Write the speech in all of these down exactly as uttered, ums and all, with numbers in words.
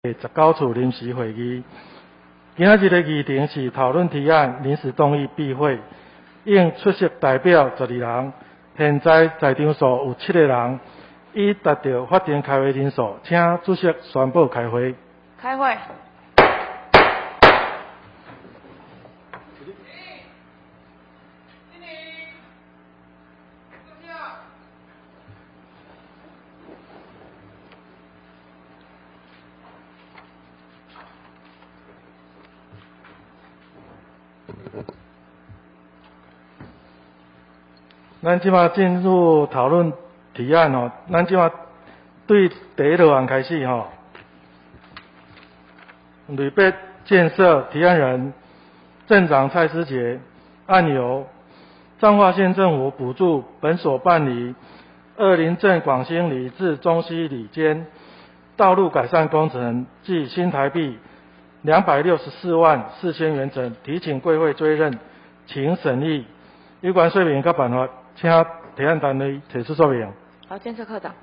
第十九次临时会议，今仔日的议程是讨论提案临时动议闭会，应出席代表十二人，现在在场数有七个人，已达到法定开会人数，请主席宣布开会。 开会。 咱即马进入讨论提案吼，咱即马对第一个案开始吼。吕北建设提案人镇长蔡思杰，案由彰化县政府补助本所办理二林镇广兴里至中西里间道路改善工程，计新台币两百六十四万四千元整，提请贵会追认，请审议。有关说明及办法，请提案单位提出说明。 好，建设科长。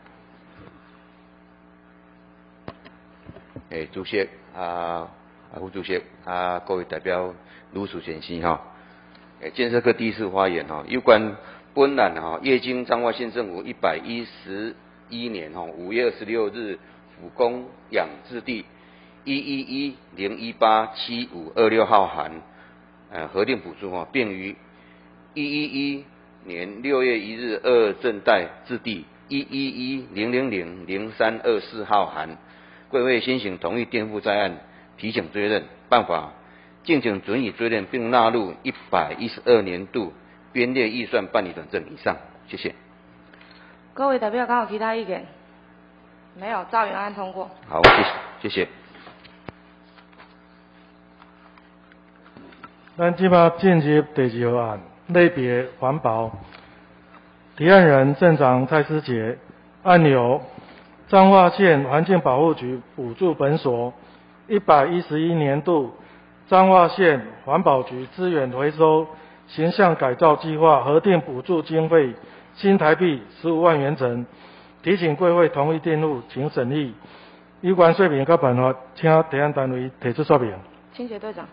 诶，主席啊，啊副主席啊，各位代表如数先生哈。诶，建设科第一次发言哈，有关本案哈，业经彰化县政府一百一十一年哈五月二十六日府公养字第一一一零一八七五二六号函，呃核定补助哈，并于一一一年六月一日二正代字第一一一零零零零三二四号函。贵会先行同意垫付在案，提请追认，办法敬请准予追认，并纳入一百一十二年度编列预算办理转正以上。谢谢。 各位代表，刚有其他意见？没有，照原案通过。 好，谢谢，谢谢。 咱即马进入第二个案，类别环保。提案人镇长蔡思杰，案由彰化县环境保护局补助本所一百一十一年度彰化县环保局资源回收形象改造计划核定补助经费新台币十五万元整，提请贵会同意订入，请审议。有关说明及办法，请提案单位提出说明。 清洁队长。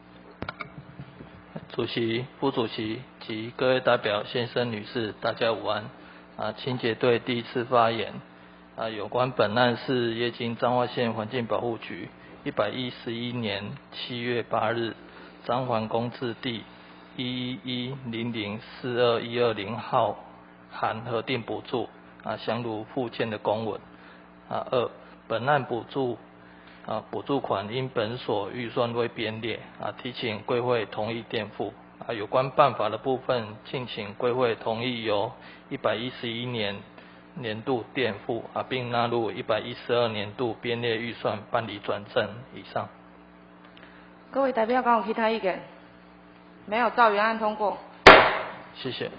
主席、副主席及各位代表先生、女士，大家午安。啊，清洁队第一次发言。啊，有关本案是业经彰化县环境保护局一百一十一年七月八日彰环公字第一一一零零四二一二零号函核定补助，啊，详如附件的公文。啊，二，本案补助啊，补助款因本所预算未编列，啊，提请贵会同意垫付。啊，有关办法的部分，敬请贵会同意由一百一十一年年度垫付，啊，并纳入一百一十二年度编列预算办理转正以上。 各位代表，刚有其他意见？没有，照原案通过。 谢谢。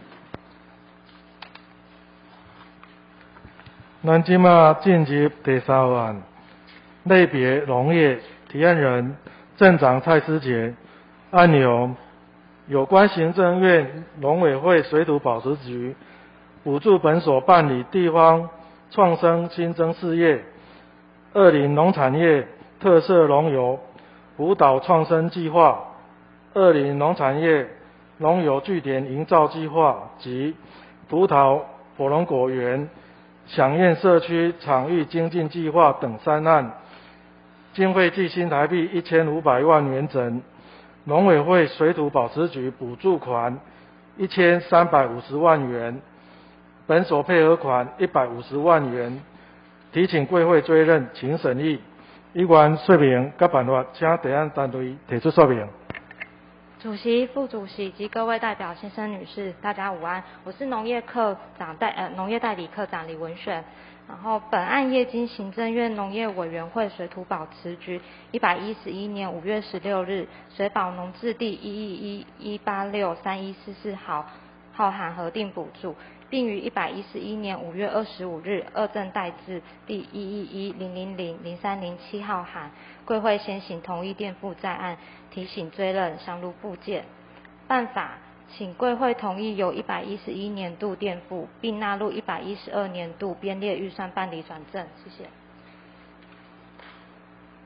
咱即马进入第三个案，类别农业。提案人镇长蔡思杰，案由有关行政院农委会水土保持局补助本所办理地方创生新增事业、二林农产业特色农游辅导创生计划、二林农产业农游据点营造计划及葡萄火龙果园享宴社区场域精进计划等三案，经费计新台币一千五百万元整。农委会水土保持局补助款一千三百五十万元，本所配合款一百五十万元，提请贵会追认，请审议。有关说明及办法，请提案单位提出说明。 主席、副主席及各位代表先生、女士，大家午安，我是农业科长代呃农业代理科长李文璇。然后本案业经行政院农业委员会水土保持局一百一十一年五月十六日水保农字第一一一一八六三一四四号号函核定补助，并于一百一十一年五月二十五日二正代字第一一一零零零零三零七号函，贵会先行同意垫付在案，提醒追认，详如附件。办法，请贵会同意由一百一十一年度垫付，并纳入一百一十二年度编列预算办理转正。谢谢。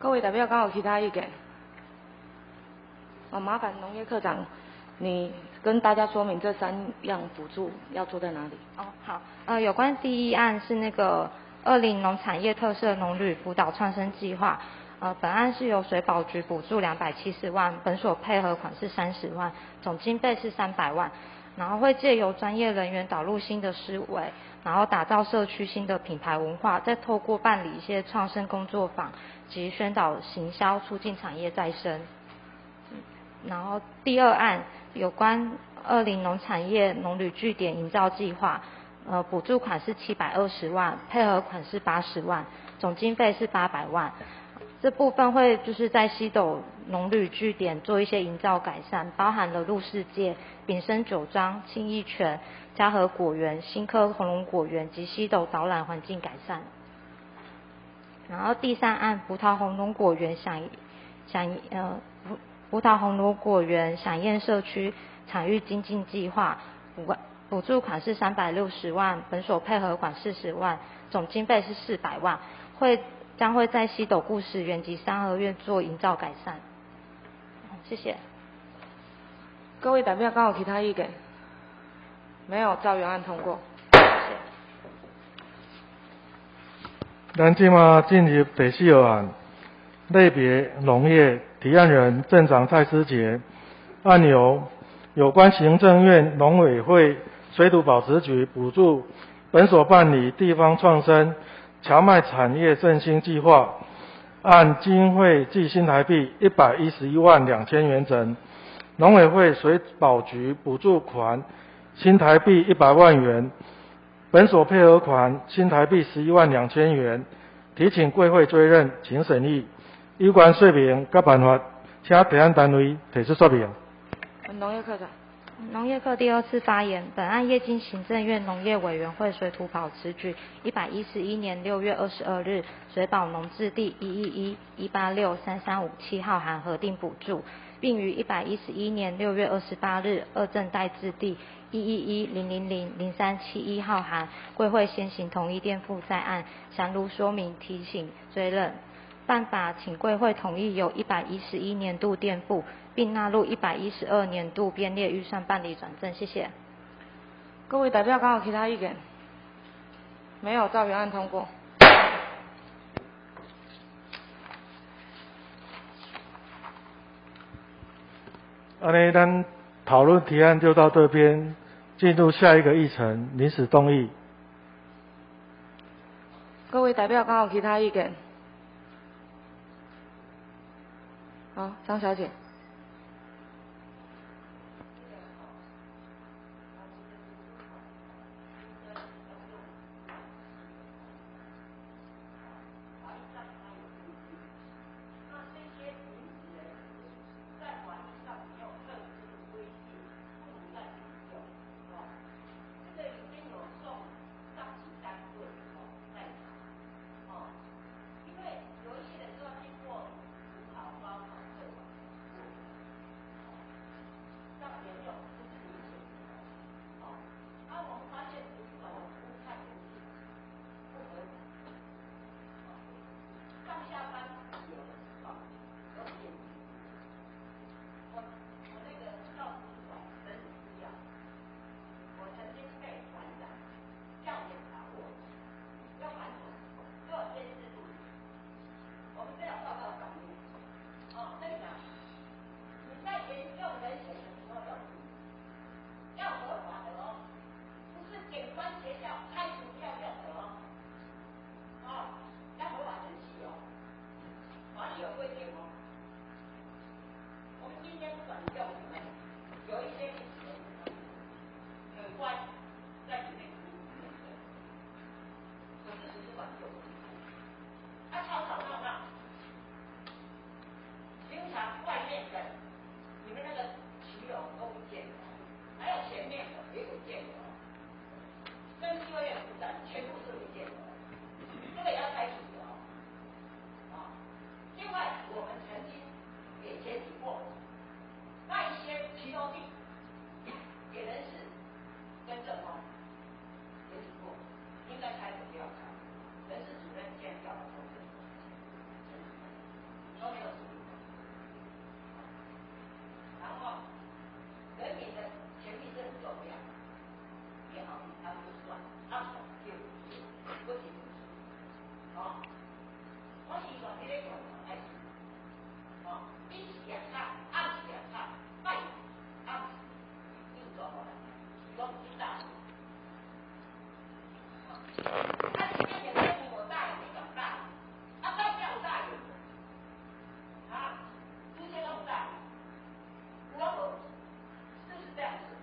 各位代表，刚有其他意见？哦，麻烦农业科长，你跟大家说明这三样补助要做在哪里？ 哦，好，呃，有关第一案是那个二零农产业特色农旅辅导创生计划，呃，本案是由水保局补助两百七十万，本所配合款是三十万，总经费是三百万，然后会借由专业人员导入新的思维，然后打造社区新的品牌文化，再透过办理一些创生工作坊及宣导行销，促进产业再生。然后第二案有关二零农产业农旅据点营造计划，呃，补助款是七百二十万，配合款是八十万，总经费是八百万。这部分会就是在西斗农旅据点做一些营造改善，包含了鹿世界、丙生酒庄、庆义泉、嘉禾果园、新科红龙果园及西斗导览环境改善。然后第三案葡萄红龙果园响响呃葡葡萄红龙果园响宴社区场域精进计划，补补助款是三百六十万，本所配合款四十万，总经费是四百万，会将会在西斗故事园及三合院做营造改善。谢谢。 各位代表，刚有其他意见？没有，照原案通过。谢谢。 咱即马进入第四号案，类别农业，提案人镇长蔡思杰，案由有关行政院农委会水土保持局补助本所办理地方创生荞麦产业振兴计划，按经费计新台币一百一十一万两千元整，农委会水保局补助款新台币一百万元，本所配合款新台币十一万两千元，提请贵会追认，请审议。有关说明甲办法，请提案单位提出说明。 农业科长。 农业课第二次发言，本案业经行政院农业委员会水土保持局一百一十一年六月二十二日水保农字第一一一一八六三三五七号函核定补助，并于一百一十一年六月二十八日二正代字第一一一零零零零三七一号函贵会先行同意垫付在案，详如说明提请追认。办法请贵会同意由一百一十一年度垫付，并纳入一百一十二年度编列预算办理转正。谢谢。 各位代表，刚有其他意见？没有，照原案通过。 安尼，咱讨论提案就到这边，进入下一个议程，临时动议。 各位代表，刚有其他意见？好，张小姐。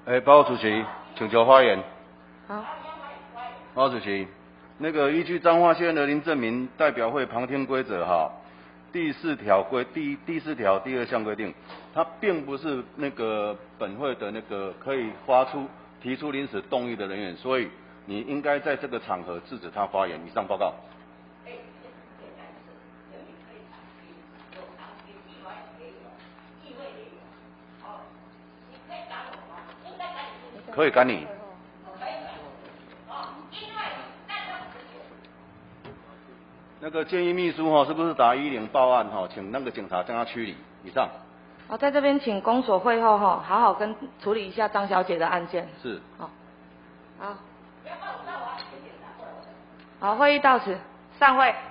哎，报告主席，请求发言。 好。 报告主席，那个依据彰化县的林正明代表会旁听规则哈，第四条规第第四条第二项规定，它并不是那个本会的那个可以发出提出临时动议的人员，所以你应该在这个场合制止他发言。以上报告。可以赶你。那个建议秘书哈，是不是打一零报案哈？请那个警察将他驱离。以上。 好，在这边请公所会后哈，好好跟处理一下张小姐的案件。 是。 好。好。好，会议到此，散会。